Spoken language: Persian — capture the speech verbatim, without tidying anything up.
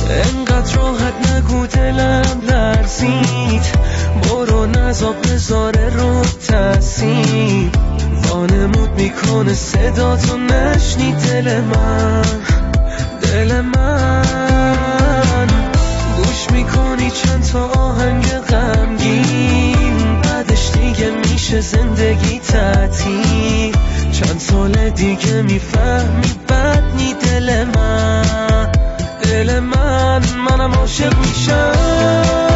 انقدر راحت نگو دلم لرزید، برو نزا بذاره رو تاثیر، وانمود میکنه صدا تو نشنی دل من، دل من گوش میکنی چند تا آهنگ غمگین، بعدش دیگه میشه زندگی تعطیل، چند سال دیگه میفهمی بدنی دل من، دل من منم عاشق میشم.